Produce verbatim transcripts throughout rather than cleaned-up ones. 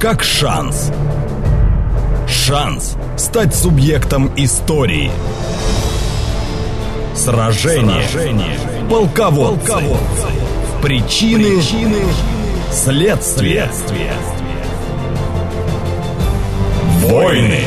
как шанс. Шанс стать субъектом истории. Сражение. Сражение. Полководцы. Полководцы. Причины. Причины. Следствие. Следствие. Войны.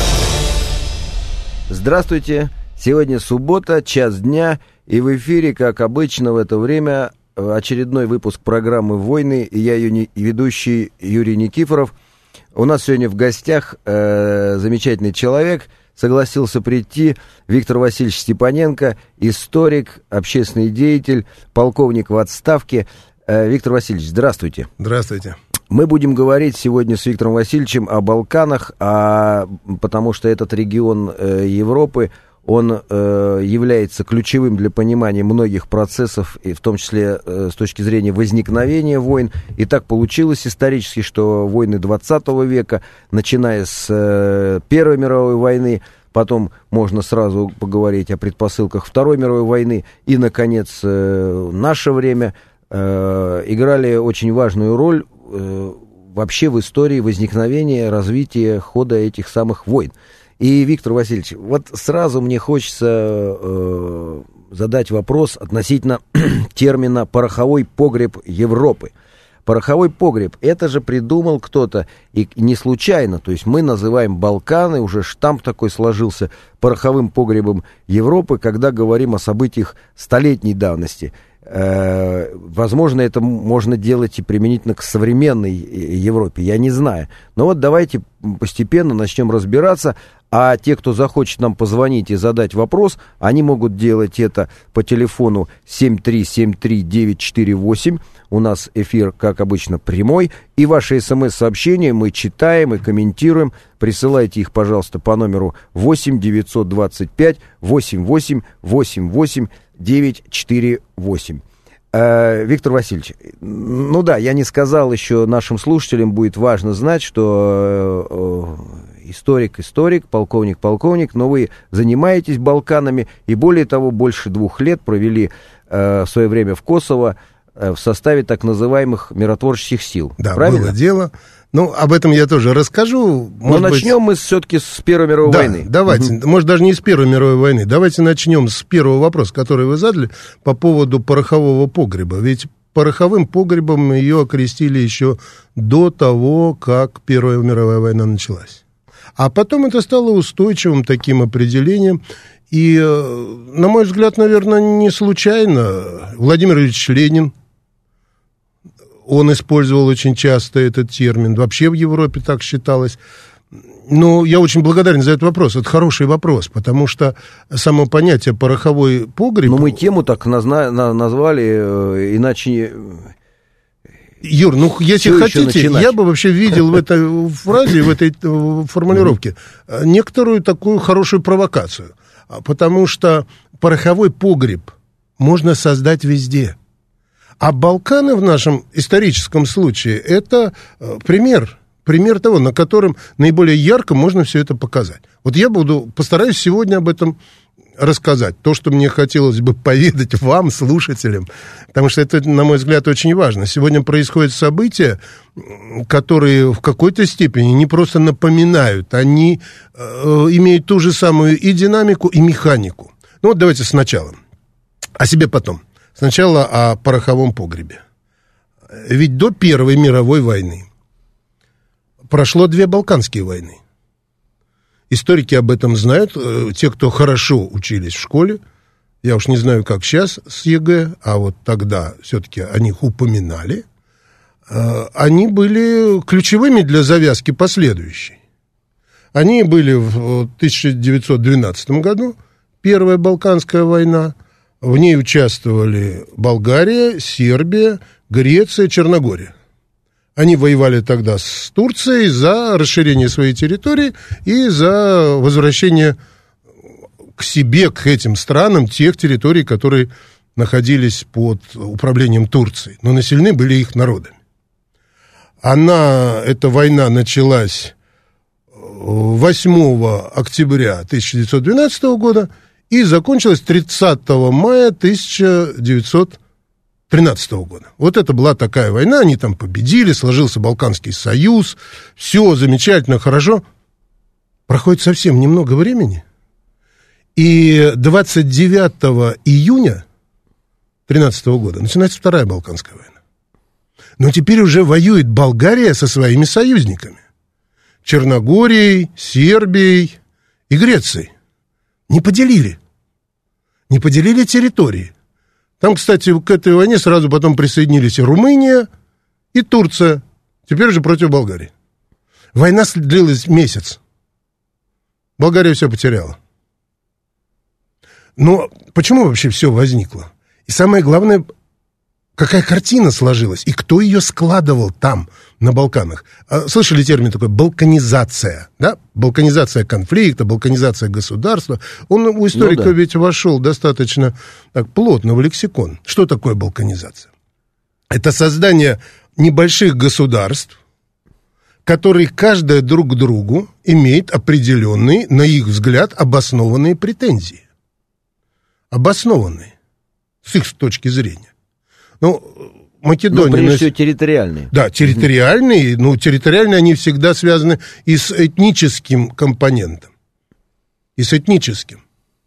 Здравствуйте. Сегодня суббота, час дня, и в эфире, как обычно в это время, очередной выпуск программы «Войны», и я ее ведущий Юрий Никифоров. У нас сегодня в гостях э, замечательный человек, согласился прийти, Виктор Васильевич Степаненко, историк, общественный деятель, полковник в отставке. Э, Виктор Васильевич, здравствуйте. Здравствуйте. Мы будем говорить сегодня с Виктором Васильевичем о Балканах, а, потому что этот регион э, Европы, он э, является ключевым для понимания многих процессов, и в том числе э, с точки зрения возникновения войн. И так получилось исторически, что войны двадцатого века, начиная с э, Первой мировой войны, потом можно сразу поговорить о предпосылках Второй мировой войны, и, наконец, э, наше время э, играли очень важную роль э, вообще в истории возникновения, развития, хода этих самых войн. И, Виктор Васильевич, вот сразу мне хочется э, задать вопрос относительно термина «пороховой погреб Европы». Пороховой погреб, это же придумал кто-то, и не случайно, то есть мы называем Балканы, уже штамп такой сложился, пороховым погребом Европы, когда говорим о событиях столетней давности. Э, возможно, это можно делать и применительно к современной Европе, я не знаю. Но вот давайте постепенно начнем разбираться, а те, кто захочет нам позвонить и задать вопрос, они могут делать это по телефону семь три семь три девять четыре восемь. У нас эфир, как обычно, прямой. И ваши смс-сообщения мы читаем и комментируем. Присылайте их, пожалуйста, по номеру восемь девятьсот двадцать пять восемьдесят восемь восемьдесят восемь девять четыре восемь. Э, Виктор Васильевич, ну да, я не сказал еще нашим слушателям, будет важно знать, что э, историк, историк, полковник, полковник, но вы занимаетесь Балканами, и более того, больше двух лет провели э, в свое время в Косово э, в составе так называемых миротворческих сил. Да, правильно? Было дело. Ну, об этом я тоже расскажу. Но начнем быть... мы все-таки с Первой мировой да, войны. Давайте, угу. Может, даже не с Первой мировой войны. Давайте начнем с первого вопроса, который вы задали по поводу порохового погреба. Ведь пороховым погребом ее окрестили еще до того, как Первая мировая война началась. А потом это стало устойчивым таким определением. И, на мой взгляд, наверное, не случайно Владимир Ильич Ленин, он использовал очень часто этот термин. Вообще в Европе так считалось. Но я очень благодарен за этот вопрос. Это хороший вопрос, потому что само понятие пороховой погреб... Но мы тему так назна- назвали, э, иначе... Юр, ну, если Все хотите, я бы вообще видел в этой фразе, в этой формулировке некоторую такую хорошую провокацию. Потому что пороховой погреб можно создать везде. А Балканы в нашем историческом случае – это пример, пример того, на котором наиболее ярко можно все это показать. Вот я буду, постараюсь сегодня об этом рассказать, то, что мне хотелось бы поведать вам, слушателям, потому что это, на мой взгляд, очень важно. Сегодня происходят события, которые в какой-то степени не просто напоминают, они э, имеют ту же самую и динамику, и механику. Ну вот давайте сначала, о себе потом. Сначала о пороховом погребе. Ведь до Первой мировой войны прошло две Балканские войны. Историки об этом знают, те, кто хорошо учились в школе. Я уж не знаю, как сейчас с ЕГЭ, а вот тогда все-таки о них упоминали. Они были ключевыми для завязки последующей. Они были в тысяча девятьсот двенадцатом году, Первая Балканская война. В ней участвовали Болгария, Сербия, Греция, Черногория. Они воевали тогда с Турцией за расширение своей территории и за возвращение к себе, к этим странам, тех территорий, которые находились под управлением Турции, но населены были их народами. Она, эта война началась восьмого октября тысяча девятьсот двенадцатого года и закончилась тридцатого мая тысяча девятьсот тринадцатого года. Вот это была такая война, они там победили, сложился Балканский союз, все замечательно, хорошо. Проходит совсем немного времени, и двадцать девятого июня тринадцатого года начинается Вторая Балканская война. Но теперь уже воюет Болгария со своими союзниками. Черногорией, Сербией и Грецией. Не поделили. Не поделили территории. Там, кстати, к этой войне сразу потом присоединились и Румыния, и Турция. Теперь же против Болгарии. Война длилась месяц. Болгария все потеряла. Но почему вообще все возникло? И самое главное, какая картина сложилась, и кто ее складывал там, на Балканах. Слышали термин такой «балканизация», да? Балканизация конфликта, балканизация государства. Он у историка ну, да. ведь вошел достаточно так, плотно в лексикон. Что такое балканизация? Это создание небольших государств, которые каждое друг к другу имеет определенные, на их взгляд, обоснованные претензии. Обоснованные, с их точки зрения. Ну, Македония... Ну, прежде всего, территориальные. Да, территориальные, но территориальные они всегда связаны и с этническим компонентом. И с этническим.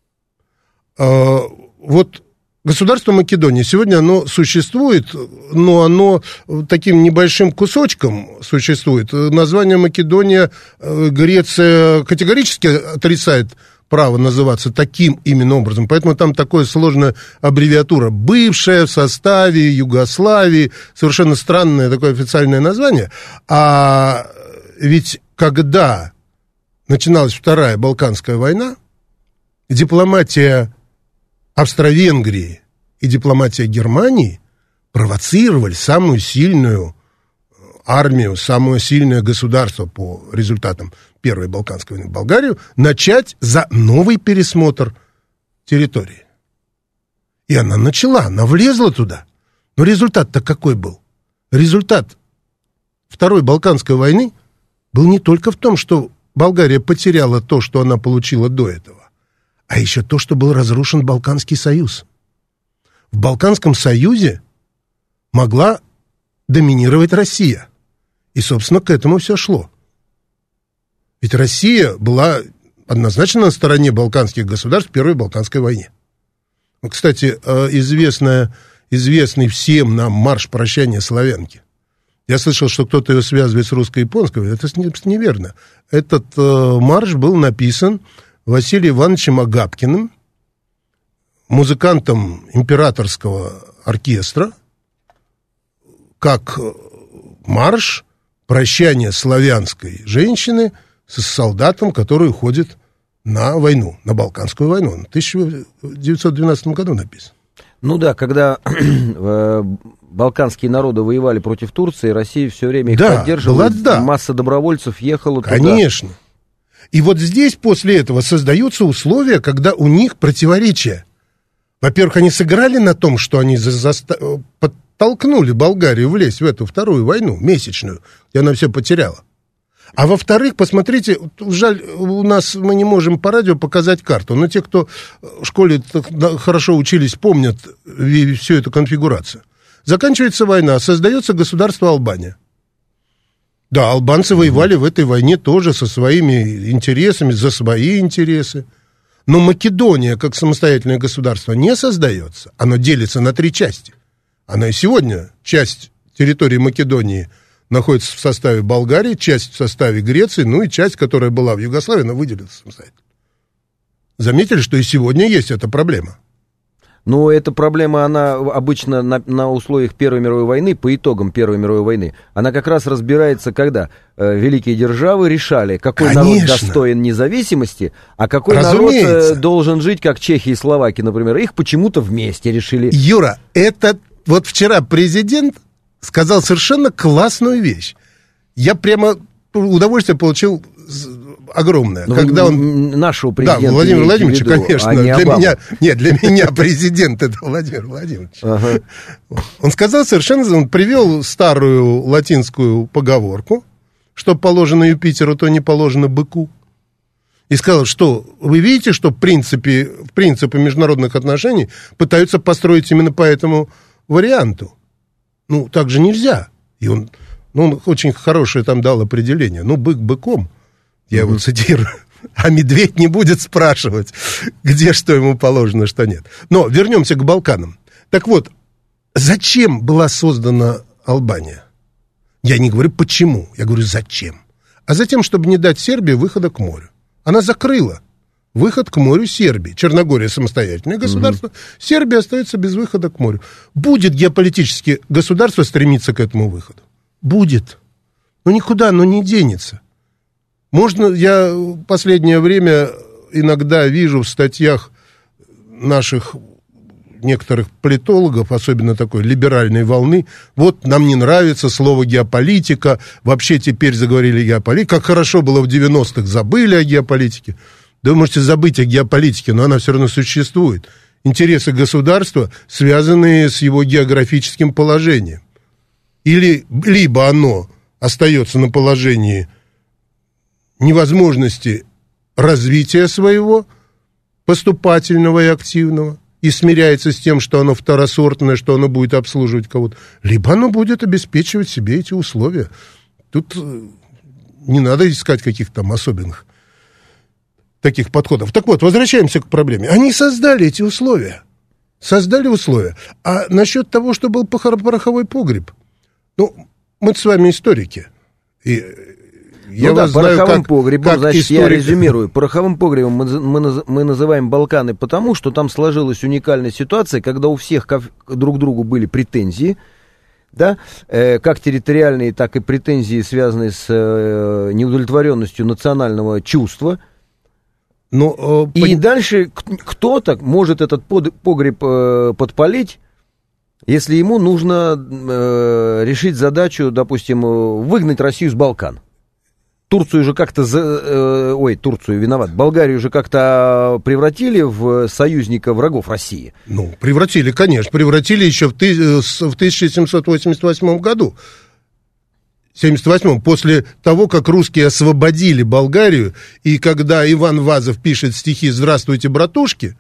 А, вот государство Македония, сегодня оно существует, но оно таким небольшим кусочком существует. Название Македония Греция категорически отрицает право называться таким именно образом. Поэтому там такая сложная аббревиатура. Бывшая, в составе Югославии. Совершенно странное такое официальное название. А ведь когда начиналась Вторая Балканская война, дипломатия Австро-Венгрии и дипломатия Германии провоцировали самую сильную армию, самое сильное государство по результатам Первой Балканской войны, Болгарию, начать за новый пересмотр территории. И она начала, она влезла туда. Но результат-то какой был? Результат Второй Балканской войны был не только в том, что Болгария потеряла то, что она получила до этого, а еще то, что был разрушен Балканский союз. В Балканском союзе могла доминировать Россия. И, собственно, к этому все шло. Ведь Россия была однозначно на стороне балканских государств в Первой Балканской войне. Кстати, известная, известный всем нам марш прощания славянки. Я слышал, что кто-то ее связывает с русско-японской. Это неверно. Этот марш был написан Василием Ивановичем Агапкиным, музыкантом императорского оркестра, как марш прощания славянской женщины с солдатом, который уходит на войну, на Балканскую войну. В тысяча девятьсот двенадцатом году написан. Ну да, когда балканские народы воевали против Турции, Россия все время их да, поддерживала, была, да. масса добровольцев ехала туда. Конечно. И вот здесь после этого создаются условия, когда у них противоречия. Во-первых, они сыграли на том, что они заста... подтолкнули Болгарию влезть в эту вторую войну, месячную, где она все потеряла. А во-вторых, посмотрите, жаль, у нас мы не можем по радио показать карту, но те, кто в школе хорошо учились, помнят всю эту конфигурацию. Заканчивается война, создается государство Албания. Да, албанцы воевали в этой войне тоже со своими интересами, за свои интересы. Но Македония, как самостоятельное государство, не создается. Оно делится на три части. Оно и сегодня, часть территории Македонии находится в составе Болгарии, часть в составе Греции, ну и часть, которая была в Югославии, она выделилась самостоятельно. Заметили, что и сегодня есть эта проблема? Ну, эта проблема, она обычно на, на условиях Первой мировой войны, по итогам Первой мировой войны, она как раз разбирается, когда э, великие державы решали, какой Конечно. народ достоин независимости, а какой Разумеется. народ э, должен жить, как Чехия и Словакия, например. Их почему-то вместе решили. Юра, это вот вчера президент сказал совершенно классную вещь. Я прямо удовольствие получил огромное. Но когда он... Нашего президента. Да, Владимир Владимирович, виду, конечно. А для меня... Нет, для меня президент это Владимир Владимирович. Ага. Он сказал совершенно... Он привел старую латинскую поговорку, что положено Юпитеру, то не положено быку. И сказал, что вы видите, что в принципе, в принципе международных отношений пытаются построить именно по этому варианту. Ну, так же нельзя. И он, ну, он очень хорошее там дал определение. Ну, бык быком, я его цитирую, а медведь не будет спрашивать, где что ему положено, что нет. Но вернемся к Балканам. Так вот, зачем была создана Албания? Я не говорю почему, я говорю зачем. А затем, чтобы не дать Сербии выхода к морю. Она закрыла выход к морю Сербии. Черногория самостоятельное государство, угу. Сербия остается без выхода к морю. Будет геополитически государство стремиться к этому выходу? Будет. Но никуда оно не денется. Можно, я в последнее время иногда вижу в статьях наших некоторых политологов, особенно такой либеральной волны, вот нам не нравится слово геополитика, вообще теперь заговорили геополитика, как хорошо было в девяностых, забыли о геополитике. Да вы можете забыть о геополитике, но она все равно существует. Интересы государства, связанные с его географическим положением. Или, либо оно остается на положении невозможности развития своего, поступательного и активного, и смиряется с тем, что оно второсортное, что оно будет обслуживать кого-то, либо оно будет обеспечивать себе эти условия. Тут не надо искать каких-то там особенных таких подходов. Так вот, возвращаемся к проблеме. Они создали эти условия. Создали условия. А насчет того, что был пороховой погреб, ну, мы с вами историки. И я ну вас да, знаю, пороховым как, погребом, как значит, историк. я резюмирую. Пороховым погребом мы, мы, мы называем Балканы потому, что там сложилась уникальная ситуация, когда у всех друг к другу были претензии, да, э, как территориальные, так и претензии, связанные с э, неудовлетворенностью национального чувства. Но, э, и пон... дальше кто-то может этот под, погреб э, подпалить, если ему нужно э, решить задачу, допустим, выгнать Россию с Балкан. Турцию же как-то, за, э, ой, Турцию виноват, Болгарию же как-то превратили в союзника врагов России. Ну, превратили, конечно, превратили еще в, ты, в тысяча семьсот восемьдесят восьмом году. семьдесят восьмом, после того, как русские освободили Болгарию, и когда Иван Вазов пишет стихи «Здравствуйте, братушки»,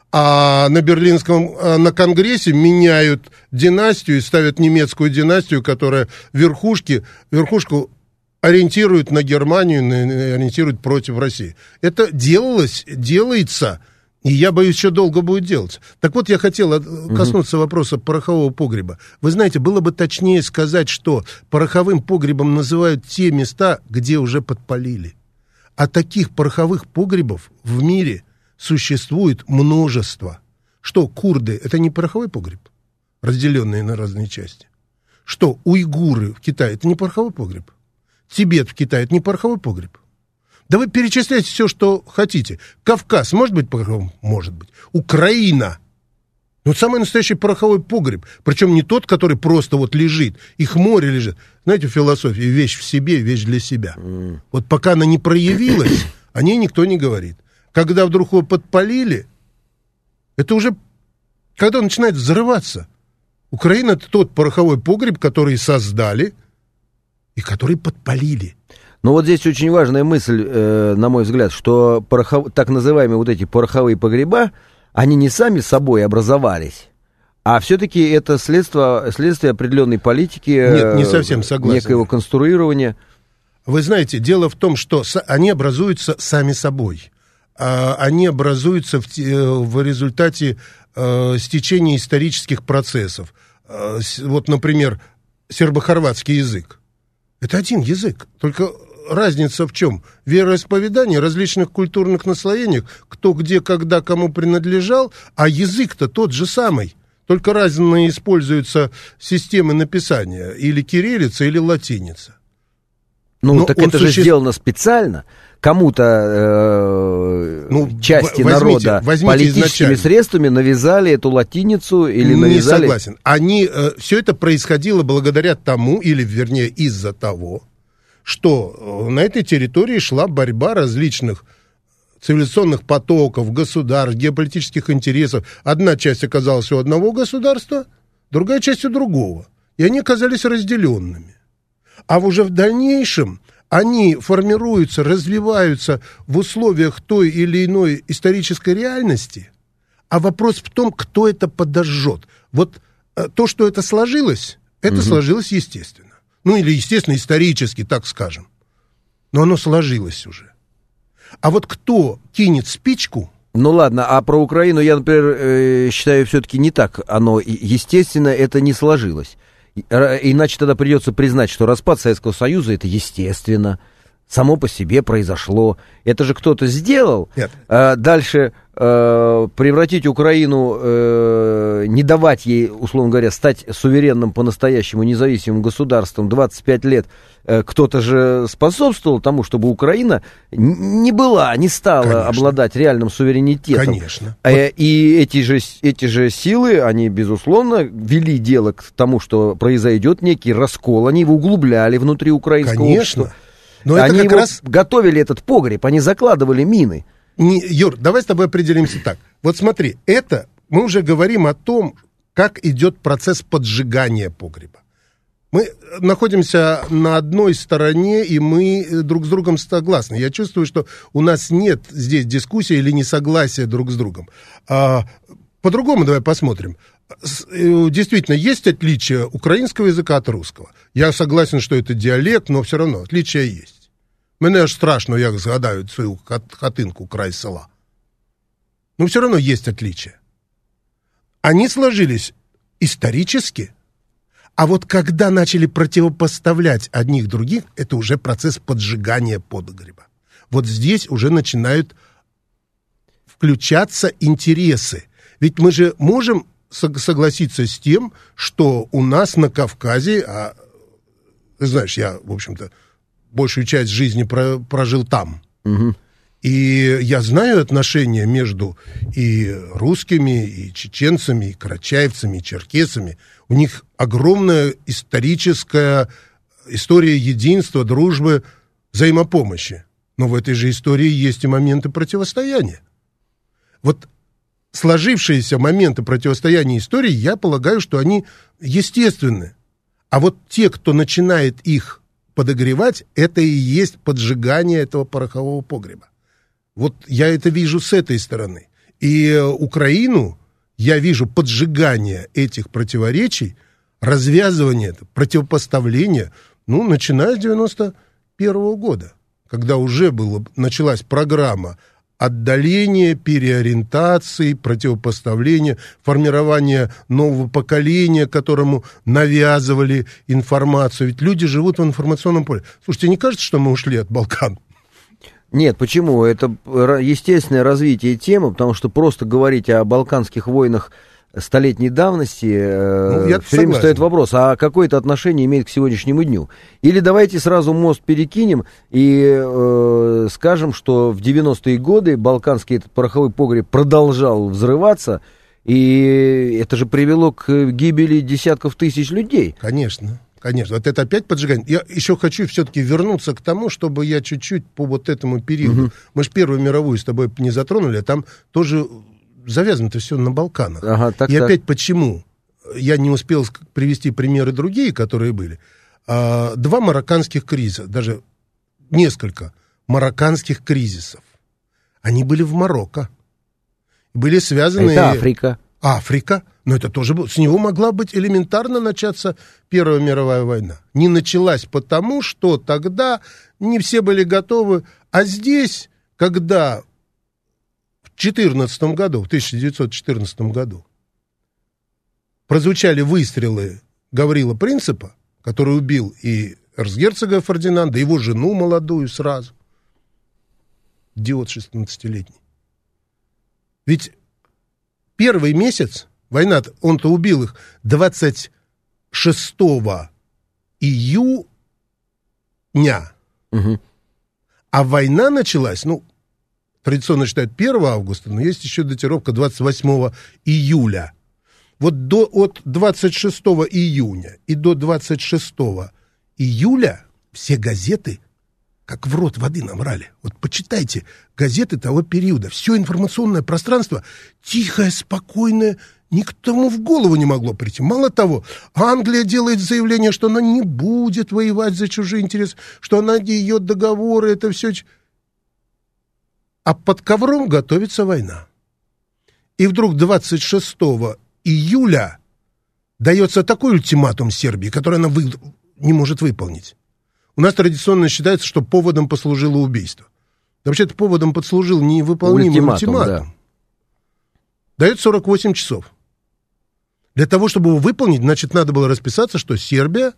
а на Берлинском, на Конгрессе меняют династию и ставят немецкую династию, которая верхушки, верхушку ориентирует на Германию, ориентирует против России. Это делалось, делается, и я боюсь, еще долго будет делаться. Так вот, я хотел коснуться угу. вопроса порохового погреба. Вы знаете, было бы точнее сказать, что пороховым погребом называют те места, где уже подпалили. А таких пороховых погребов в мире существует множество. Что, курды, это не пороховой погреб, разделенные на разные части? Что, уйгуры в Китае, это не пороховой погреб? Тибет в Китае, это не пороховой погреб? Да вы перечисляйте все, что хотите. Кавказ может быть пороховым? Может быть. Украина. Ну, самый настоящий пороховой погреб. Причем не тот, который просто вот лежит. Их море лежит. Знаете, в философии вещь в себе, вещь для себя. Mm. Вот пока она не проявилась, о ней никто не говорит. Когда вдруг его подпалили, это уже, когда он начинает взрываться. Украина — это тот пороховой погреб, который создали и который подпалили. Ну вот здесь очень важная мысль, э, на мой взгляд, что порохов... так называемые вот эти пороховые погреба, они не сами собой образовались, а все-таки это следствие, следствие определенной политики. Нет, не совсем согласен. Некоего конструирования. Вы знаете, дело в том, что они образуются сами собой. Они образуются в, в результате э, стечения исторических процессов. Э, вот, например, сербо-хорватский язык. Это один язык, только разница в чем? Вероисповедание, различных культурных наслоениях, кто где, когда, кому принадлежал, а язык-то тот же самый. Только разные используются системы написания, или кириллица, или латиница. Ну, Но так это суще... же сделано специально. Кому-то э, ну, части возьмите, народа возьмите политическими изначально. средствами навязали эту латиницу или навязали... Не согласен. Они, э, все это происходило благодаря тому, или вернее из-за того, что на этой территории шла борьба различных цивилизационных потоков, государств, геополитических интересов. Одна часть оказалась у одного государства, другая часть у другого. И они оказались разделенными. А уже в дальнейшем они формируются, развиваются в условиях той или иной исторической реальности, а вопрос в том, кто это подожжет. Вот то, что это сложилось, это угу. сложилось естественно. Ну, или, естественно, исторически, так скажем. Но оно сложилось уже. А вот кто кинет спичку... Ну ладно, а про Украину я, например, э, считаю, все-таки не так. Оно, естественно, это не сложилось. Иначе тогда придется признать, что распад Советского Союза — это естественно, само по себе произошло. Это же кто-то сделал. Нет. А дальше э, превратить Украину, э, не давать ей, условно говоря, стать суверенным по-настоящему независимым государством двадцать пять лет, э, кто-то же способствовал тому, чтобы Украина не была, не стала Конечно. обладать реальным суверенитетом. Конечно. Э, и эти же, эти же силы, они, безусловно, вели дело к тому, что произойдет некий раскол. Они его углубляли внутри украинского Конечно. общества. Но они это как раз... готовили этот погреб, они закладывали мины. Не, Юр, давай с тобой определимся так. Вот смотри, это мы уже говорим о том, как идет процесс поджигания погреба. Мы находимся на одной стороне, и мы друг с другом согласны. Я чувствую, что у нас нет здесь дискуссии или несогласия друг с другом. А, по-другому давай посмотрим. Действительно, есть отличие украинского языка от русского. Я согласен, что это диалект, но все равно отличия есть. Мене аж страшно, як згадають свою хатинку край села. Но все равно есть отличия. Они сложились исторически, а вот когда начали противопоставлять одних других, это уже процесс поджигания погреба. Вот здесь уже начинают включаться интересы. Ведь мы же можем согласиться с тем, что у нас на Кавказе, а ты знаешь, я, в общем-то, большую часть жизни про, прожил там. Угу. И я знаю отношения между и русскими, и чеченцами, и карачаевцами, и черкесами. У них огромная историческая история единства, дружбы, взаимопомощи. Но в этой же истории есть и моменты противостояния. Вот сложившиеся моменты противостояния истории, я полагаю, что они естественны. А вот те, кто начинает их подогревать, это и есть поджигание этого порохового погреба. Вот я это вижу с этой стороны. И Украину я вижу поджигание этих противоречий, развязывание, противопоставление, ну, начиная с девяносто первого года, когда уже было, началась программа отдаления, переориентации, противопоставления, формирования нового поколения, которому навязывали информацию. Ведь люди живут в информационном поле. Слушайте, не кажется, что мы ушли от Балкан? Нет, почему? Это естественное развитие темы, потому что просто говорить о балканских войнах столетней давности, ну, все время стоит вопрос, а какое это отношение имеет к сегодняшнему дню? Или давайте сразу мост перекинем и э, скажем, что в девяностые годы балканский этот пороховой погреб продолжал взрываться, и это же привело к гибели десятков тысяч людей. Конечно. Конечно, вот это опять поджигание. Я еще хочу все-таки вернуться к тому, чтобы я чуть-чуть по вот этому периоду. Угу. Мы же Первую мировую с тобой не затронули, а там тоже завязано-то все на Балканах. Ага, так, И так. опять почему? Я не успел привести примеры другие, которые были. А, два марокканских кризиса, даже несколько марокканских кризисов. Они были в Марокко. Были связаны... Это Африка. Африка. Но это тоже было. С него могла быть элементарно начаться Первая мировая война. Не началась потому, что тогда не все были готовы. А здесь, когда в четырнадцатом году, в тысяча девятьсот четырнадцатом году прозвучали выстрелы Гаврила Принципа, который убил и эрцгерцога Фердинанда, его жену молодую сразу. Идиот шестнадцатилетний. Ведь первый месяц война, он-то убил их двадцать шестого июня. Угу. А война началась, ну, традиционно считают первого августа, но есть еще датировка двадцать восьмого июля. Вот до, от двадцать шестого июня и до двадцать шестого июля все газеты как в рот воды набрали. Вот почитайте газеты того периода. Все информационное пространство тихое, спокойное, никому в голову не могло прийти. Мало того, Англия делает заявление, что она не будет воевать за чужие интересы, что она, ее договоры, это все... А под ковром готовится война. И вдруг двадцать шестого июля дается такой ультиматум Сербии, который она вы... не может выполнить. У нас традиционно считается, что поводом послужило убийство. Вообще-то поводом послужил невыполнимый ультиматум. ультиматум. Да. Дает сорок восемь часов. Для того, чтобы его выполнить, значит, надо было расписаться, что Сербия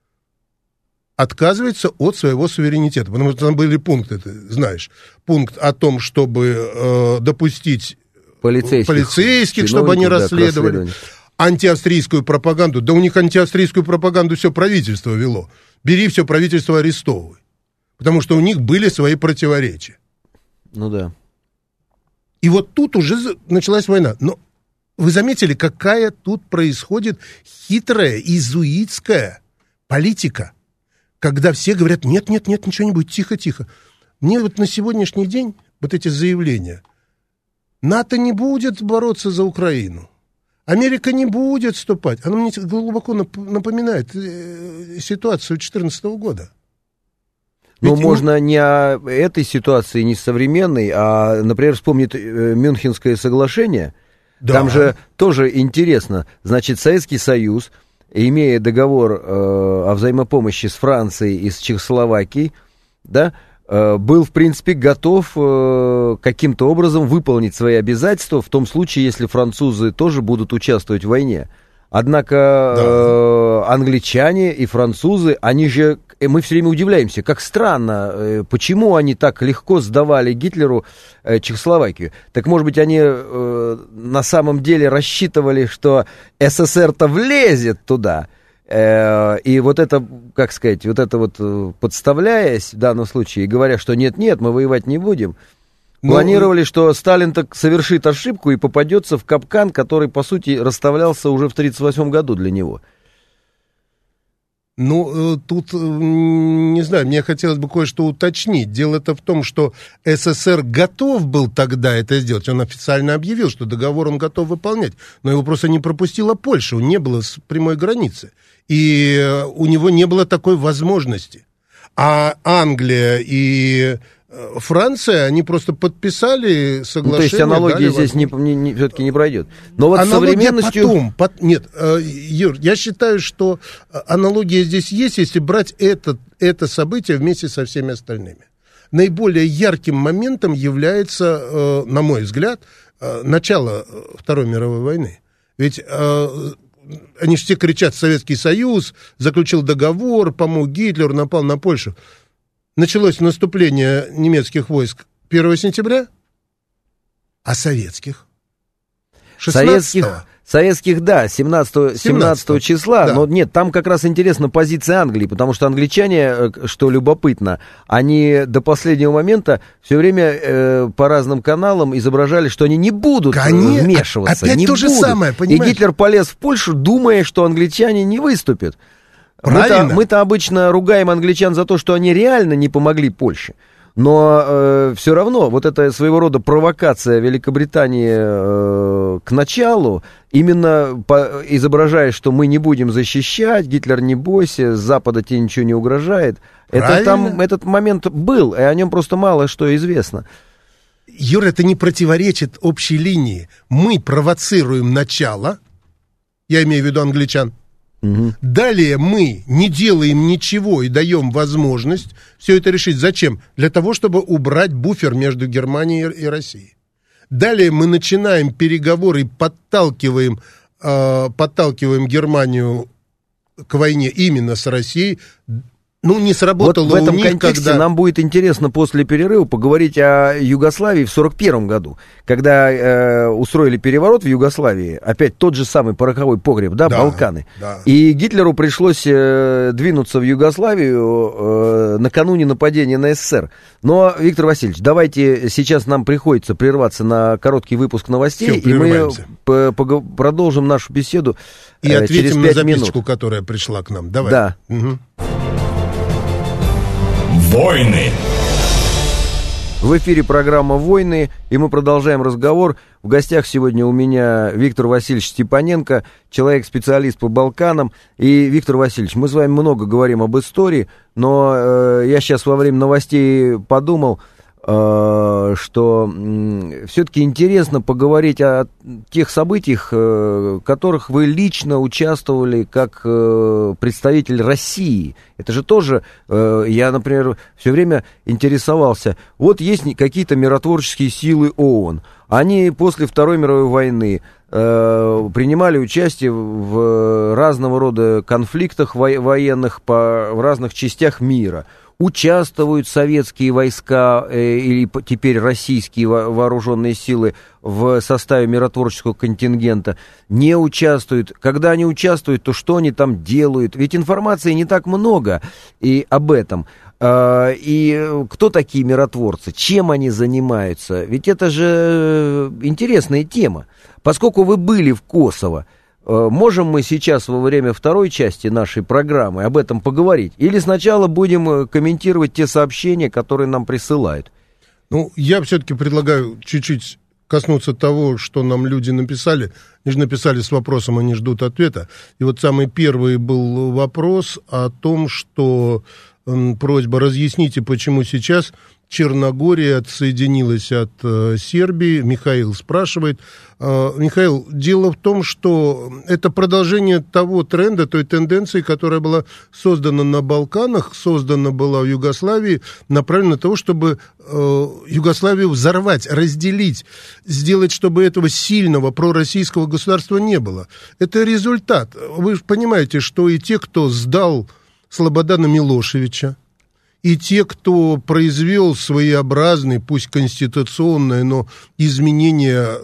отказывается от своего суверенитета. Потому что там были пункты, ты знаешь. Пункт о том, чтобы э, допустить полицейских, полицейских чтобы они расследовали. Антиавстрийскую пропаганду. Да у них антиавстрийскую пропаганду все правительство вело. Бери все правительство, арестовывай. Потому что у них были свои противоречия. Ну да. И вот тут уже началась война. Но вы заметили, какая тут происходит хитрая иезуитская политика, когда все говорят, нет, нет, нет, ничего не будет, тихо, тихо. Мне вот на сегодняшний день вот эти заявления. НАТО не будет бороться за Украину. Америка не будет вступать. Оно мне глубоко напоминает ситуацию две тысячи четырнадцатого года. Но Ведь можно не о этой ситуации, не современной, а, например, вспомнить Мюнхенское соглашение. Да. Там же тоже интересно. Значит, Советский Союз, имея договор э, о взаимопомощи с Францией и с Чехословакией, да, э, был, в принципе, готов э, каким-то образом выполнить свои обязательства в том случае, если французы тоже будут участвовать в войне. Однако да. э, англичане и французы, они же, мы все время удивляемся, как странно, э, почему они так легко сдавали Гитлеру э, Чехословакию. Так, может быть, они э, на самом деле рассчитывали, что СССР-то влезет туда. Э, и вот это, как сказать, вот это вот подставляясь в данном случае, и говоря, что нет-нет, мы воевать не будем, планировали, что Сталин так совершит ошибку и попадется в капкан, который, по сути, расставлялся уже в тридцать восьмом году для него. Ну, тут, не знаю, мне хотелось бы кое-что уточнить. Дело-то в том, что СССР готов был тогда это сделать. Он официально объявил, что договор он готов выполнять. Но его просто не пропустила Польша. Не было прямой границы. И у него не было такой возможности. А Англия и Франция, они просто подписали соглашение. Ну, то есть аналогия здесь не, не, не, все-таки не пройдет. Но вот аналогия современностью... потом. Под, нет, э, Юр, я считаю, что аналогия здесь есть, если брать это, это событие вместе со всеми остальными. Наиболее ярким моментом является, э, на мой взгляд, э, начало Второй мировой войны. Ведь... Э, они же все кричат, Советский Союз заключил договор, помог Гитлеру, напал на Польшу. Началось наступление немецких войск первого сентября, а советских? шестнадцатого. Советских, советских, да, семнадцатого, семнадцатого числа, да. Но нет, там как раз интересна позиция Англии, потому что англичане, что любопытно, они до последнего момента все время э, по разным каналам изображали, что они не будут Конечно, вмешиваться. Опять не то же будут. самое, понимаешь? И Гитлер полез в Польшу, думая, что англичане не выступят. Мы-то, мы-то обычно ругаем англичан за то, что они реально не помогли Польше. Но э, все равно вот эта своего рода провокация Великобритании э, к началу, именно по, изображая, что мы не будем защищать, Гитлер не бойся, с Запада тебе ничего не угрожает, это там, этот момент был, и о нем просто мало что известно. Юра, это не противоречит общей линии. Мы провоцируем начало, я имею в виду англичан. Угу. Далее мы не делаем ничего и даем возможность все это решить. Зачем? Для того, чтобы убрать буфер между Германией и Россией. Далее мы начинаем переговоры и подталкиваем, э, подталкиваем Германию к войне именно с Россией. Ну, не сработало вот в этом у них, контексте когда... нам будет интересно после перерыва поговорить о Югославии в сорок первом году, когда э, устроили переворот в Югославии, опять тот же самый пороховой погреб, да, да Балканы. Да. И Гитлеру пришлось э, двинуться в Югославию э, накануне нападения на СССР. Но, Виктор Васильевич, давайте сейчас нам приходится прерваться на короткий выпуск новостей, Все, и мы по- по- продолжим нашу беседу э, и ответим через на пять записочку, минут. Которая пришла к нам. Давай. Да. Угу. Войны. В эфире программа «Войны», и мы продолжаем разговор. В гостях сегодня у меня Виктор Васильевич Степаненко, человек-специалист по Балканам. И, Виктор Васильевич, мы с вами много говорим об истории, но э, я сейчас во время новостей подумал, что все-таки интересно поговорить о тех событиях, в которых вы лично участвовали как представитель России. Это же тоже, я, например, все время интересовался. Вот есть какие-то миротворческие силы ООН. Они после Второй мировой войны принимали участие в разного рода конфликтах военных по, в разных частях мира. Участвуют советские войска э, или теперь российские вооруженные силы в составе миротворческого контингента, не участвуют. Когда они участвуют, то что они там делают? Ведь информации не так много и об этом. Э, и кто такие миротворцы? Чем они занимаются? Ведь это же интересная тема. Поскольку вы были в Косово, можем мы сейчас во время второй части нашей программы об этом поговорить? Или сначала будем комментировать те сообщения, которые нам присылают? Ну, я все-таки предлагаю чуть-чуть коснуться того, что нам люди написали. Они же написали с вопросом, они ждут ответа. И вот самый первый был вопрос о том, что э, просьба разъясните, почему сейчас Черногория отсоединилась от э, Сербии. Михаил спрашивает. Э, Михаил, дело в том, что это продолжение того тренда, той тенденции, которая была создана на Балканах, создана была в Югославии, направлена на то, чтобы э, Югославию взорвать, разделить, сделать, чтобы этого сильного пророссийского государства не было. Это результат. Вы же понимаете, что и те, кто сдал Слободана Милошевича, и те, кто произвел своеобразный, пусть конституционное, но изменение,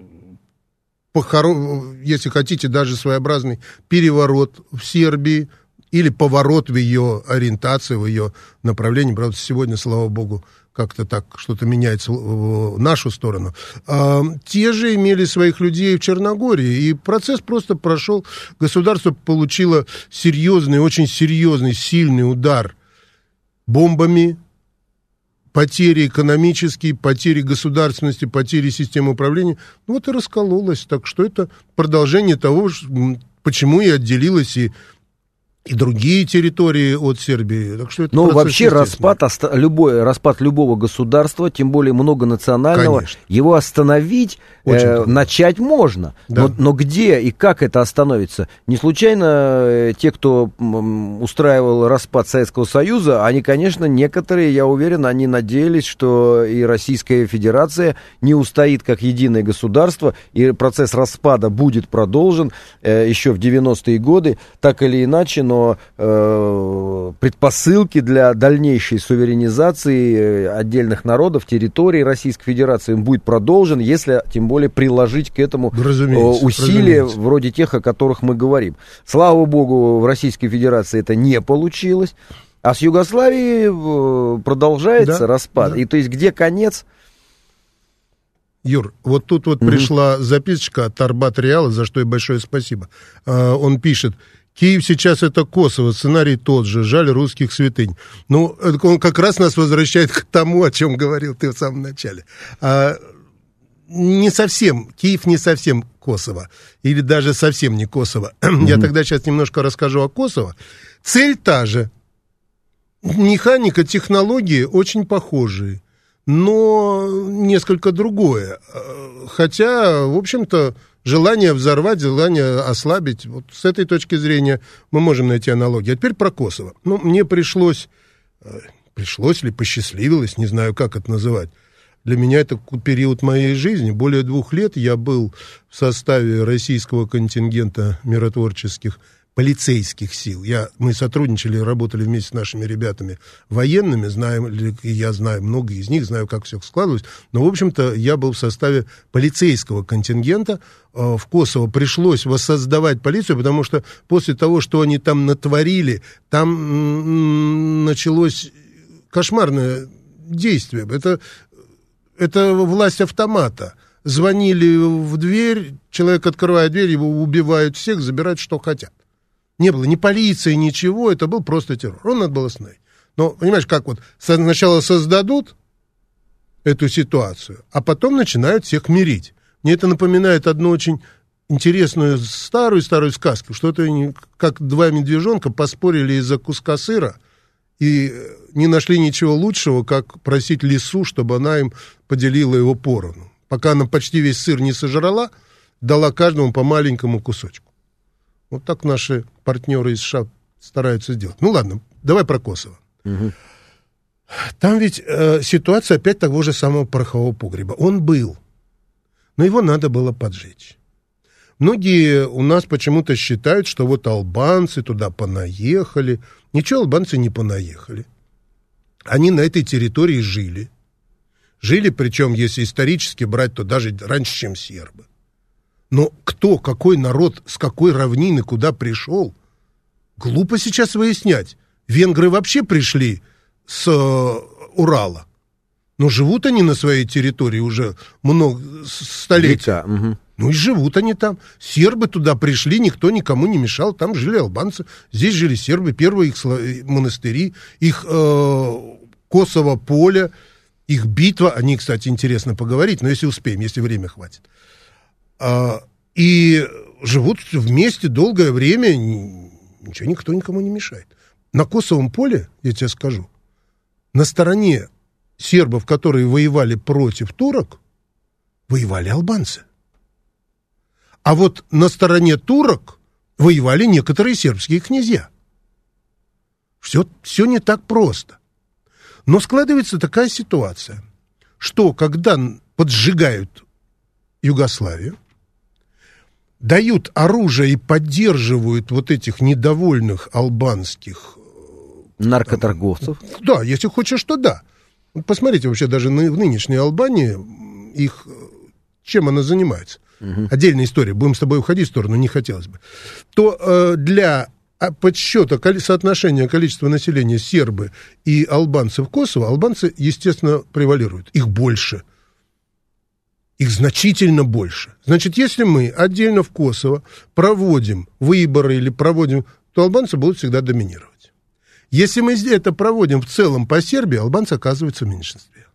если хотите, даже своеобразный переворот в Сербии или поворот в ее ориентации, в ее направлении. Правда, сегодня, слава богу, как-то так что-то меняется в нашу сторону. А, те же имели своих людей в Черногории, и процесс просто прошел. Государство получило серьезный, очень серьезный, сильный удар бомбами, потери экономические, потери государственности, потери системы управления. Ну вот и раскололось. Так что это продолжение того, почему и отделилась и, и другие территории от Сербии. Так что это ну, вообще распад, любой, распад любого государства, тем более многонационального, конечно, его остановить, э, начать можно. Да. Но, но где и как это остановится? Не случайно э, те, кто м, устраивал распад Советского Союза, они, конечно, некоторые, я уверен, они надеялись, что и Российская Федерация не устоит как единое государство, и процесс распада будет продолжен э, еще в девяностые годы, так или иначе, но э, предпосылки для дальнейшей суверенизации отдельных народов, территорий Российской Федерации будет продолжен, если, тем более, приложить к этому разумеется, усилия, разумеется, вроде тех, о которых мы говорим. Слава богу, в Российской Федерации это не получилось, а с Югославией продолжается да, распад. Да. И то есть где конец? Юр, вот тут вот mm-hmm. пришла записочка от Арбат Реала, за что и большое спасибо. А, он пишет: Киев сейчас это Косово, сценарий тот же, жаль русских святынь. Ну, он как раз нас возвращает к тому, о чем говорил ты в самом начале. А, не совсем, Киев не совсем Косово, или даже совсем не Косово. Mm-hmm. Я тогда сейчас немножко расскажу о Косово. Цель та же. Механика, технологии очень похожие, но несколько другое. Хотя, в общем-то, желание взорвать, желание ослабить, вот с этой точки зрения мы можем найти аналогии. А теперь про Косово. Ну, мне пришлось, пришлось ли, посчастливилось, не знаю, как это называть. Для меня это период моей жизни. Более двух лет я был в составе российского контингента миротворческих полицейских сил. Я, мы сотрудничали, работали вместе с нашими ребятами военными, знаем, и я знаю много из них, знаю, как все складывалось, но, в общем-то, я был в составе полицейского контингента. В Косово пришлось воссоздавать полицию, потому что после того, что они там натворили, там началось кошмарное действие. Это, это власть автомата. Звонили в дверь, человек открывает дверь, его убивают всех, забирают, что хотят. Не было ни полиции, ничего, это был просто террор. Он отболостной. Но, понимаешь, как вот сначала создадут эту ситуацию, а потом начинают всех мирить. Мне это напоминает одну очень интересную старую-старую сказку, что это как два медвежонка поспорили из-за куска сыра, и не нашли ничего лучшего, как просить лису, чтобы она им поделила его поровну. Пока она почти весь сыр не сожрала, дала каждому по маленькому кусочку. Вот так наши партнеры из США стараются сделать. Ну ладно, давай про Косово. Угу. Там ведь э, ситуация опять того же самого порохового погреба. Он был, но его надо было поджечь. Многие у нас почему-то считают, что вот албанцы туда понаехали. Ничего албанцы не понаехали. Они на этой территории жили. Жили, причем, если исторически брать, то даже раньше, чем сербы. Но кто, какой народ, с какой равнины, куда пришел, глупо сейчас выяснять. Венгры вообще пришли с э, Урала. Но живут они на своей территории уже много столетий. Века, угу. Ну и живут они там. Сербы туда пришли, никто никому не мешал. Там жили албанцы, здесь жили сербы. Первые их монастыри, их э, Косово поле, их битва. О ней, кстати, интересно поговорить, но если успеем, если время хватит. А, и живут вместе долгое время, ничего никто никому не мешает. На Косовом поле, я тебе скажу, на стороне сербов, которые воевали против турок, воевали албанцы. А вот на стороне турок воевали некоторые сербские князья. Все, все не так просто. Но складывается такая ситуация, что когда поджигают Югославию, дают оружие и поддерживают вот этих недовольных албанских наркоторговцев. Там, да, если хочешь, то да. Посмотрите вообще даже на, в нынешней Албании, их, чем она занимается. Угу. Отдельная история, будем с тобой уходить в сторону, не хотелось бы. То э, для подсчета соотношения количества населения сербы и албанцев Косово, албанцы, естественно, превалируют. Их больше. Их значительно больше. Значит, если мы отдельно в Косово проводим выборы или проводим, то албанцы будут всегда доминировать. Если мы это проводим в целом по Сербии, албанцы оказываются в меньшинстве.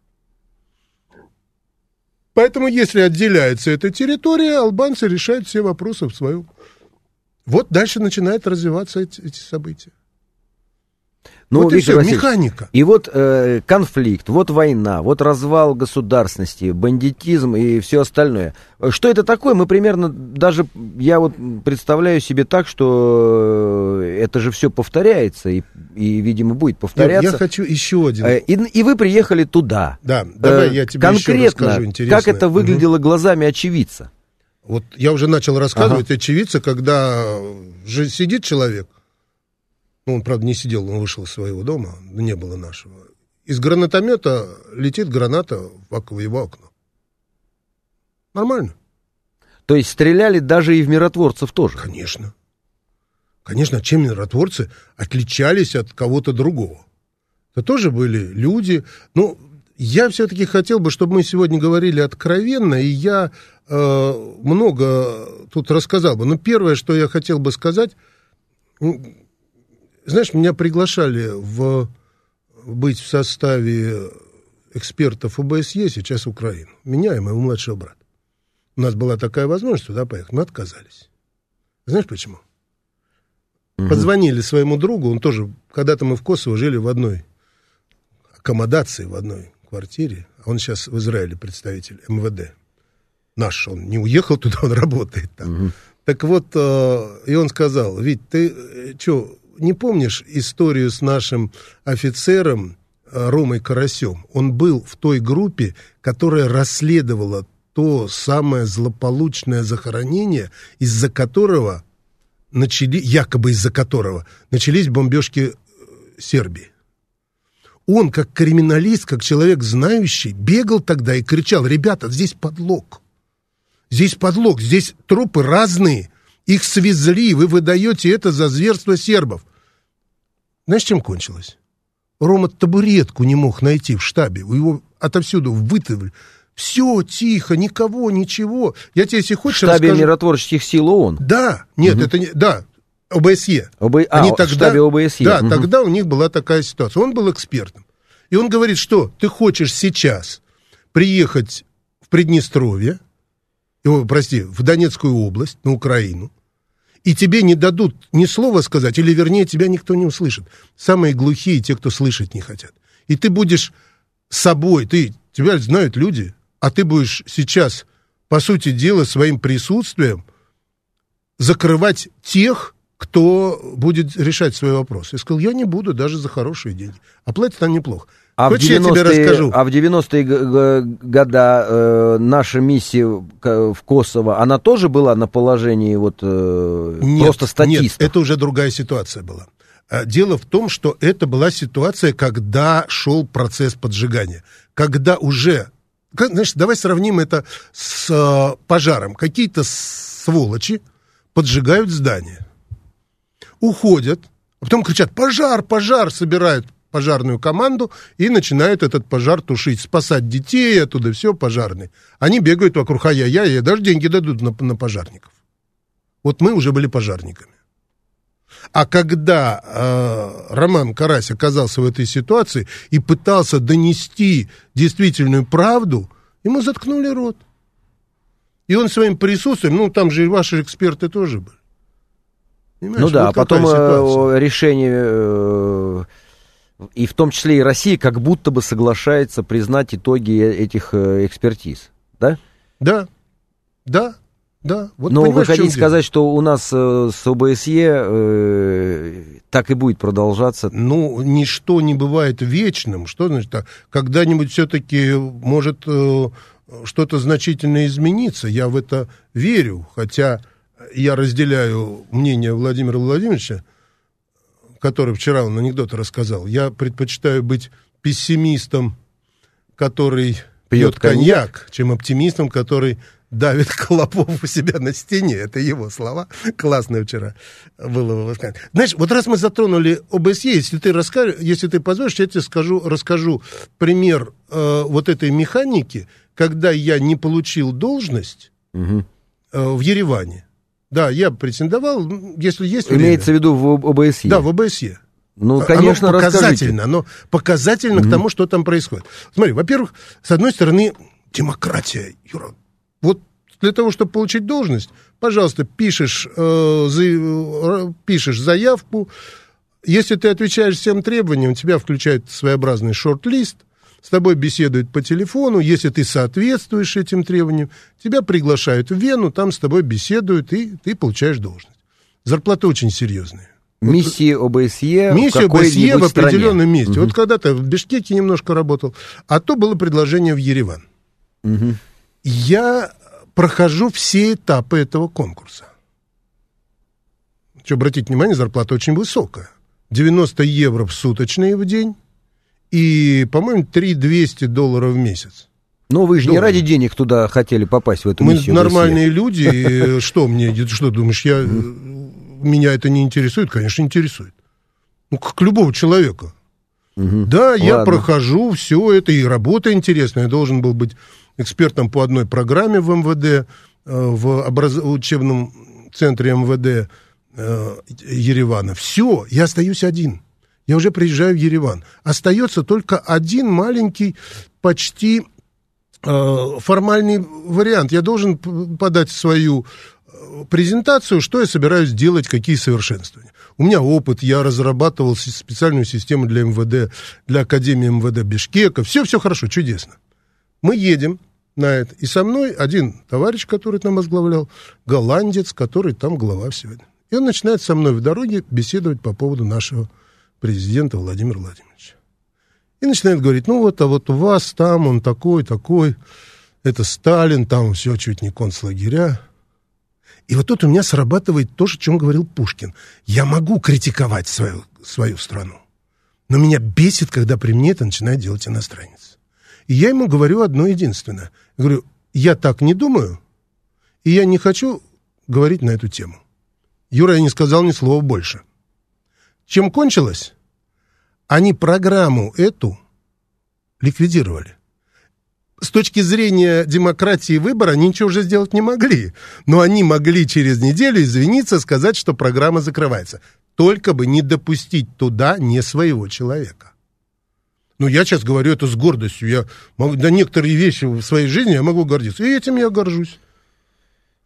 Поэтому, если отделяется эта территория, албанцы решают все вопросы в своем. Вот дальше начинают развиваться эти, эти события. Ну, вот и все, механика. И вот э, конфликт, вот война, вот развал государственности, бандитизм и все остальное. Что это такое? Мы примерно, даже я вот представляю себе так, что это же все повторяется и, и видимо, будет повторяться. Я, я хочу еще один. И, и вы приехали туда. Да, давай я тебе конкретно, еще расскажу интересное. Как это выглядело угу. глазами очевидца? Вот я уже начал рассказывать ага. очевидца, когда же сидит человек. Ну, он, правда, не сидел, он вышел из своего дома, не было нашего. Из гранатомета летит граната в его окно. Нормально. То есть стреляли даже и в миротворцев тоже? Конечно. Конечно, чем миротворцы отличались от кого-то другого? Это тоже были люди. Ну, я все-таки хотел бы, чтобы мы сегодня говорили откровенно, и я э, много тут рассказал бы. Но первое, что я хотел бы сказать... Знаешь, меня приглашали в, быть в составе экспертов ОБСЕ, сейчас Украину. Меня и моего младшего брата. У нас была такая возможность туда поехать, мы отказались. Знаешь почему? Угу. Позвонили своему другу, он тоже, когда-то мы в Косово жили в одной аккомодации, в одной квартире, а он сейчас в Израиле представитель эм вэ дэ. Наш, он не уехал туда, он работает там. Угу. Так вот, и он сказал: Вить, ты что... Не помнишь историю с нашим офицером Ромой Карасем? Он был в той группе, которая расследовала то самое злополучное захоронение, из-за которого начали, якобы из-за которого начались бомбежки Сербии. Он, как криминалист, как человек знающий, бегал тогда и кричал: ребята, здесь подлог. Здесь подлог, здесь трупы разные. Их свезли, вы выдаете это за зверство сербов. Знаешь, чем кончилось? Рома табуретку не мог найти в штабе. Его отовсюду вытащили. Все, тихо, никого, ничего. Я тебе, если хочешь, в штабе расскажу... миротворческих сил ООН? Да, нет, угу. это не... Да, ОБСЕ. ОБ... А, Они тогда... в штабе ОБСЕ. Да, угу. тогда у них была такая ситуация. Он был экспертом. И он говорит, что ты хочешь сейчас приехать в Приднестровье, о, прости, в Донецкую область, на Украину, И тебе не дадут ни слова сказать, или, вернее, тебя никто не услышит. Самые глухие — те, кто слышать не хотят. И ты будешь собой, ты, тебя знают люди, а ты будешь сейчас, по сути дела, своим присутствием закрывать тех, кто будет решать свой вопрос. Я сказал, я не буду даже за хорошие деньги. А платят там неплохо. А Хочешь, я тебе расскажу? А в девяностые годы э, наша миссия в Косово, она тоже была на положении вот, э, нет, просто статистов? Нет, это уже другая ситуация была. Дело в том, что это была ситуация, когда шел процесс поджигания. Когда уже... Знаешь, давай сравним это с э, пожаром. Какие-то сволочи поджигают здание. Уходят, а потом кричат «пожар, пожар!», собирают пожарную команду и начинают этот пожар тушить, спасать детей оттуда, все, пожарные. Они бегают вокруг ай-яй-яй, даже деньги дадут на, на пожарников. Вот мы уже были пожарниками. А когда э, Роман Карась оказался в этой ситуации и пытался донести действительную правду, ему заткнули рот. И он своим присутствием, ну там же и ваши эксперты тоже были. Понимаешь, ну да, вот а потом ситуация. решение, э, и в том числе и Россия, как будто бы соглашается признать итоги этих э, экспертиз, да? Да, да, да. Вот но вы хотите дело? сказать, что у нас э, с ОБСЕ э, так и будет продолжаться? Ну, ничто не бывает вечным. Что значит так? Когда-нибудь все-таки может э, что-то значительно измениться. Я в это верю, хотя... Я разделяю мнение Владимира Владимировича, который вчера он анекдот рассказал. Я предпочитаю быть пессимистом, который пьет, пьет коньяк, коньяк, чем оптимистом, который давит клопов у себя на стене. Это его слова. Классное вчера было. Знаешь, вот раз мы затронули ОБСЕ, если ты, расскажешь, если ты позволишь, я тебе скажу, расскажу пример э, вот этой механики, когда я не получил должность угу. э, в Ереване. Да, я претендовал, если есть время. Имеется в виду в ОБСЕ? Да, в ОБСЕ. Ну, конечно, оно показательно, расскажите. Оно показательно mm-hmm. к тому, что там происходит. Смотри, во-первых, с одной стороны, демократия, Юра. Вот для того, чтобы получить должность, пожалуйста, пишешь, э, за, пишешь заявку. Если ты отвечаешь всем требованиям, тебя включают своеобразный шорт-лист, с тобой беседуют по телефону, если ты соответствуешь этим требованиям, тебя приглашают в Вену, там с тобой беседуют, и ты получаешь должность. Зарплаты очень серьезные. Миссии ОБСЕ Миссия в ОБСЕ в определенном стране. месте. Угу. Вот когда-то в Бишкеке немножко работал, а то было предложение в Ереван. Угу. Я прохожу все этапы этого конкурса. Что, обратите внимание, зарплата очень высокая. девяносто евро в суточные в день. И, по-моему, три тысячи двести долларов в месяц. Но вы же Доллар. не ради денег туда хотели попасть, в эту Мы миссию. Мы нормальные люди. Что мне, что думаешь, я, меня это не интересует? Конечно, интересует. Ну, как любого человека. Угу. Да, Ладно. я прохожу все это, и работа интересная. Я должен был быть экспертом по одной программе в МВД, в образ... учебном центре МВД Еревана. Все, я остаюсь один. Я уже приезжаю в Ереван. Остается только один маленький, почти э, формальный вариант. Я должен подать свою презентацию, что я собираюсь делать, какие совершенствования. У меня опыт, я разрабатывал специальную систему для МВД, для Академии МВД Бишкека. Все, все хорошо, чудесно. Мы едем на это. И со мной один товарищ, который там возглавлял, голландец, который там глава сегодня. И он начинает со мной в дороге беседовать по поводу нашего президента Владимира Владимировича. И начинает говорить, ну вот, а вот у вас там он такой, такой, это Сталин, там все чуть не концлагеря. И вот тут у меня срабатывает то, о чем говорил Пушкин. Я могу критиковать свою, свою страну, но меня бесит, когда при мне это начинает делать иностранец. И я ему говорю одно единственное. Я говорю, я так не думаю, и я не хочу говорить на эту тему. Юра, я не сказал ни слова больше. Чем кончилось? Они программу эту ликвидировали. С точки зрения демократии и выбора они ничего уже сделать не могли. Но они могли через неделю извиниться, сказать, что программа закрывается. Только бы не допустить туда не своего человека. Ну, я сейчас говорю это с гордостью. Я могу, да некоторые вещи в своей жизни я могу гордиться. И этим я горжусь.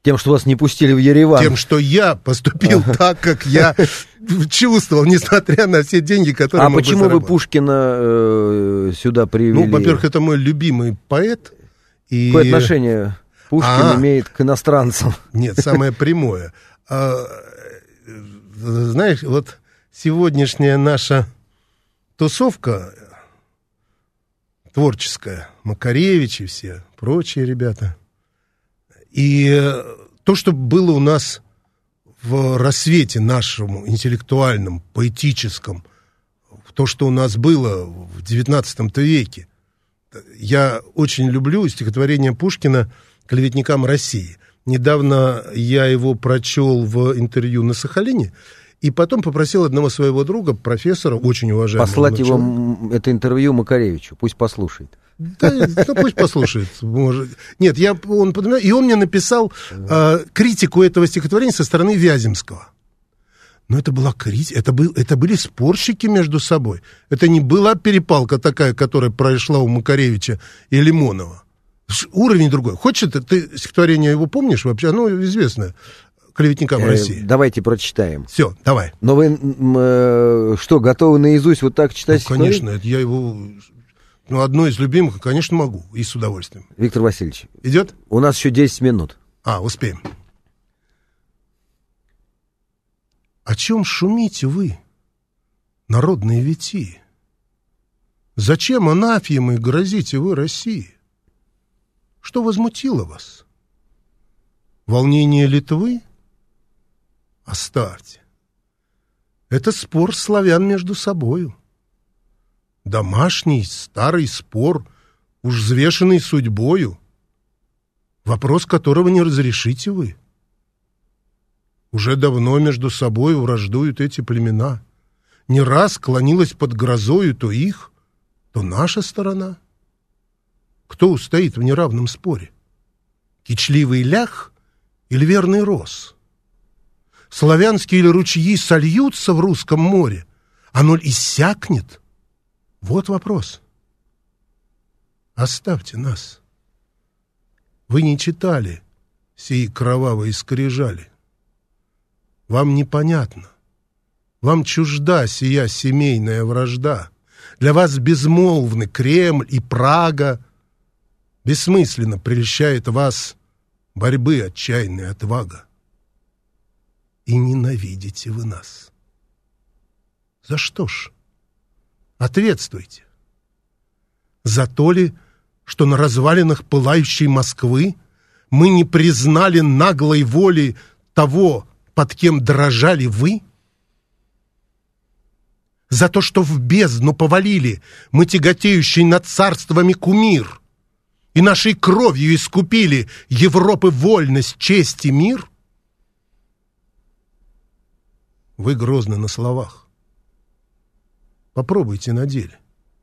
Тем, что вас не пустили в Ереван. Тем, что я поступил так, как я чувствовал, несмотря на все деньги, которые а мы почему вы Пушкина э, сюда привели? Ну, во-первых, это мой любимый поэт. И... Какое отношение Пушкин а, имеет к иностранцам? Нет, самое прямое. А, знаешь, вот сегодняшняя наша тусовка творческая, Макаревич и все прочие ребята, и то, что было у нас в рассвете нашему интеллектуальном, поэтическом, то, что у нас было в девятнадцатом веке, я очень люблю стихотворение Пушкина «Клеветникам России». Недавно я его прочел в интервью на Сахалине, и потом попросил одного своего друга, профессора, очень уважаемого. Послать его, это интервью, Макаревичу, пусть послушает. Да, ну, пусть послушает. Может. Нет, я, он, и он мне написал э, критику этого стихотворения со стороны Вяземского. Но это была критика, это, был, это были спорщики между собой. Это не была перепалка такая, которая прошла у Макаревича и Лимонова. Уровень другой. Хочешь, ты стихотворение его помнишь вообще? Оно известное. «Клеветникам России». Э, давайте прочитаем. Все, давай. Но вы э, что, готовы наизусть вот так читать? Ну, конечно, это я его... Ну, одно из любимых, конечно, могу, и с удовольствием. Виктор Васильевич. Идет? У нас еще десять минут. А, успеем. О чем шумите вы, народные витии? Зачем анафемой грозите вы России? Что возмутило вас? Волнение Литвы? Оставьте. Это спор славян между собою. Домашний старый спор, уж взвешенный судьбою, вопрос которого не разрешите вы. Уже давно между собой враждуют эти племена. Не раз клонилась под грозою то их, то наша сторона. Кто устоит в неравном споре? Кичливый лях или верный роз? Славянские ли ручьи сольются в русском море? Оно ли иссякнет? Вот вопрос. Оставьте нас. Вы не читали сии кровавые скрижали. Вам непонятно. Вам чужда сия семейная вражда. Для вас безмолвны Кремль и Прага. Бессмысленно прельщает вас борьбы отчаянная отвага. И ненавидите вы нас. За что ж? Ответствуйте. За то ли, что на развалинах пылающей Москвы мы не признали наглой воли того, под кем дрожали вы? За то, что в бездну повалили мы тяготеющий над царствами кумир и нашей кровью искупили Европы вольность, честь и мир? Вы грозны на словах. Попробуйте на деле.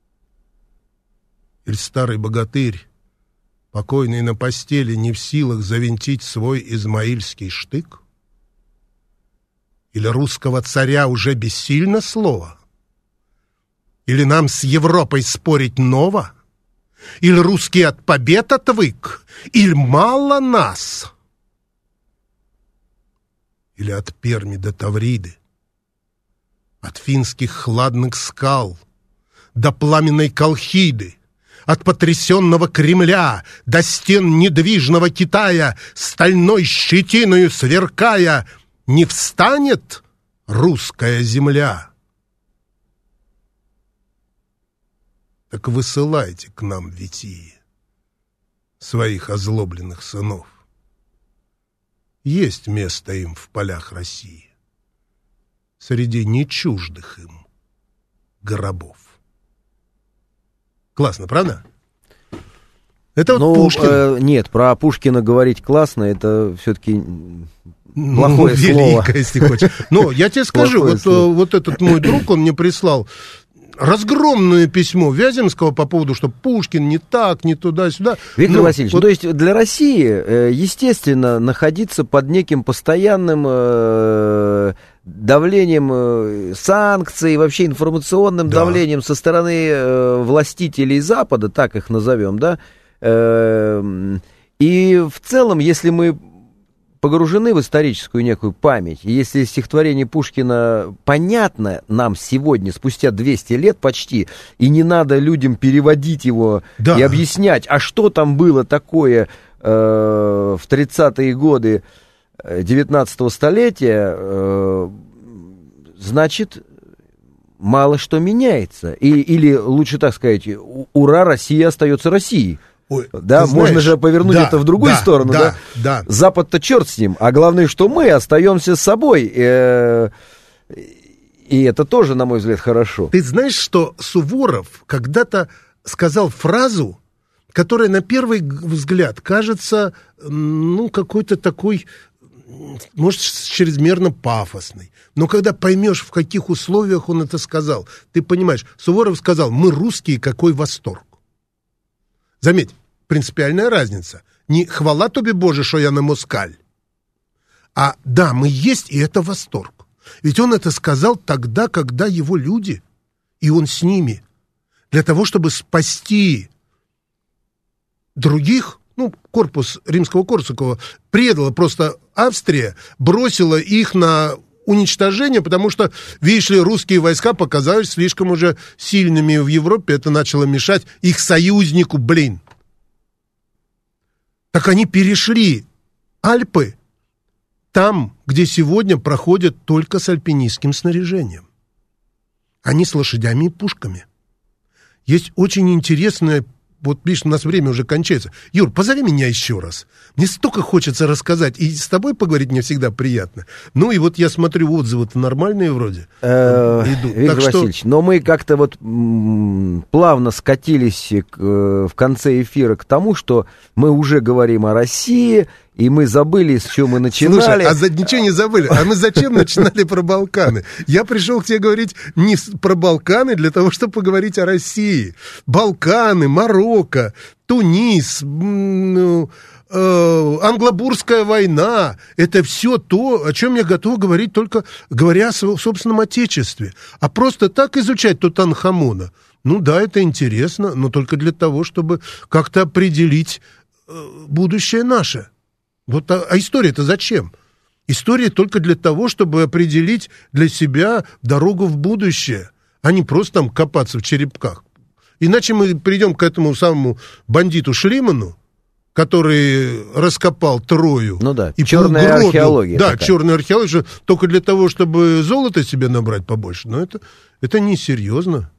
Или старый богатырь, покойный на постели, не в силах завинтить свой измаильский штык? Или русского царя уже бессильно слово? Или нам с Европой спорить ново? Или русский от побед отвык? Или мало нас? Или от Перми до Тавриды, от финских хладных скал до пламенной Колхиды, от потрясенного Кремля до стен недвижного Китая, стальной щетиною сверкая, не встанет русская земля? Так высылайте к нам, витии, своих озлобленных сынов. Есть место им в полях России, среди нечуждых им гробов. Классно, правда? Это ну, вот Пушкин. Э, нет, про Пушкина говорить классно, это все-таки плохое ну, слово. Великое, если хочешь. Но я тебе скажу, вот, вот этот мой друг, он мне прислал разгромное письмо Вяземского по поводу, что Пушкин не так, не туда-сюда. Виктор ну, Васильевич, вот... то есть для России, естественно, находиться под неким постоянным э, давлением э, санкций, вообще информационным да. давлением со стороны э, властителей Запада, так их назовем, да, э, и в целом, если мы погружены в историческую некую память. И если стихотворение Пушкина понятно нам сегодня, спустя двести лет почти, и не надо людям переводить его да. и объяснять, а что там было такое э, в тридцатые годы девятнадцатого столетия, э, значит, мало что меняется. И, или, лучше так сказать, ура, Россия остается Россией. Ой, да, можно знаешь, же повернуть да, это в другую да, сторону, да, да? да. Запад-то черт с ним, а главное, что мы остаемся с собой, и это тоже, на мой взгляд, хорошо. Ты знаешь, что Суворов когда-то сказал фразу, которая на первый взгляд кажется, ну, какой-то такой, может, чрезмерно пафосной, но когда поймешь, в каких условиях он это сказал, ты понимаешь, Суворов сказал: мы русские, какой восторг. Заметь, принципиальная разница. Не хвала тебе, Боже, что я на москаль, а да, мы есть, и это восторг. Ведь он это сказал тогда, когда его люди, и он с ними, для того, чтобы спасти других, ну, корпус Римского-Корсакова предала просто Австрия, бросила их на уничтожение, потому что, видишь ли, русские войска показались слишком уже сильными в Европе, это начало мешать их союзнику, блин. Так они перешли Альпы там, где сегодня проходят только с альпинистским снаряжением. Они с лошадями и пушками. Есть очень интересная... Вот, видишь, у нас время уже кончается. Юр, позови меня еще раз. Мне столько хочется рассказать. И с тобой поговорить мне всегда приятно. Ну, и вот я смотрю, отзывы-то нормальные вроде. Виктор Васильевич, но мы как-то вот плавно скатились в конце эфира к тому, что мы уже говорим о России, и мы забыли, с чего мы начинали. Слушай, а за, ничего не забыли. А мы зачем начинали про Балканы? Я пришел к тебе говорить не про Балканы, для того, чтобы поговорить о России. Балканы, Марокко, Тунис, ну, э, Англобурская война. Это все то, о чем я готов говорить, только говоря о собственном отечестве. А просто так изучать Тутанхамона, ну да, это интересно, но только для того, чтобы как-то определить э, будущее наше. Вот, а, а история-то зачем? История только для того, чтобы определить для себя дорогу в будущее, а не просто там копаться в черепках. Иначе мы придем к этому самому бандиту Шлиману, который раскопал Трою. Ну да, и черная полугробил, археология. Да, такая. черная археология, только для того, чтобы золото себе набрать побольше. Но это, это несерьезно.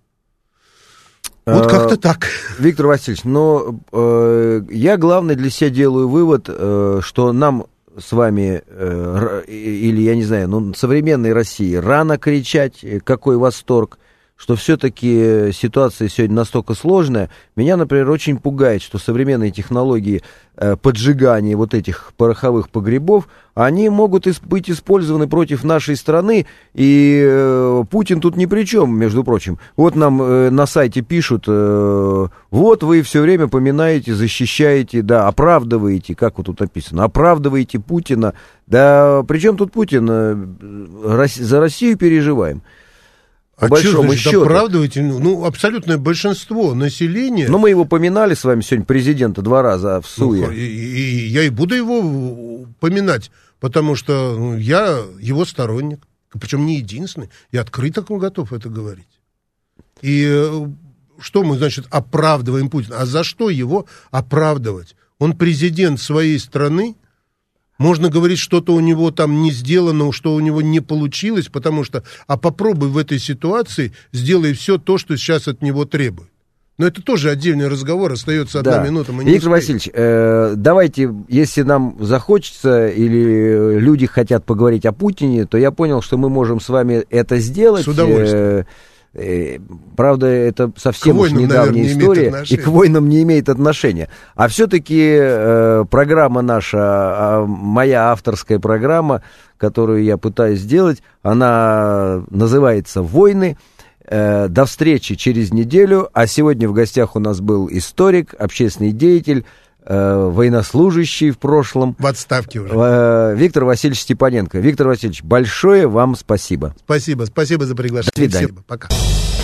Вот как-то так. Виктор Васильевич, но э, я, главное, для себя делаю вывод, э, что нам с вами, э, или, я не знаю, ну, современной России рано кричать, какой восторг, что все-таки ситуация сегодня настолько сложная. Меня, например, очень пугает, что современные технологии э, поджигания вот этих пороховых погребов, они могут ис- быть использованы против нашей страны, и э, Путин тут ни при чем, между прочим. Вот нам э, на сайте пишут, э, вот вы все время поминаете, защищаете, да, оправдываете, как вот тут написано, оправдываете Путина. Да при чем тут Путин? Э, за Россию переживаем. По а большому что, счету. Оправдываете? Ну, абсолютное большинство населения... Ну, мы его поминали с вами сегодня, президента, два раза в Суе. Ну, и, и я и буду его поминать, потому что ну, я его сторонник, причем не единственный. Я открыто готов это говорить. И что мы, значит, оправдываем Путина? А за что его оправдывать? Он президент своей страны. Можно говорить, что-то у него там не сделано, что у него не получилось, потому что, а попробуй в этой ситуации, сделай все то, что сейчас от него требует. Но это тоже отдельный разговор, остается одна да. минута. Мы не Виктор Васильевич, э, давайте, если нам захочется, или люди хотят поговорить о Путине, то я понял, что мы можем с вами это сделать. С удовольствием. Правда, это совсем уж недавняя наверное, история, и к войнам не имеет отношения. А все-таки э, программа наша, э, моя авторская программа, которую я пытаюсь сделать, она называется «Войны». Э, до встречи через неделю. А сегодня в гостях у нас был историк, общественный деятель, э, военнослужащий в прошлом. В отставке уже. Э, Виктор Васильевич Степаненко. Виктор Васильевич, большое вам спасибо. Спасибо, спасибо за приглашение. До свидания. Спасибо. Пока.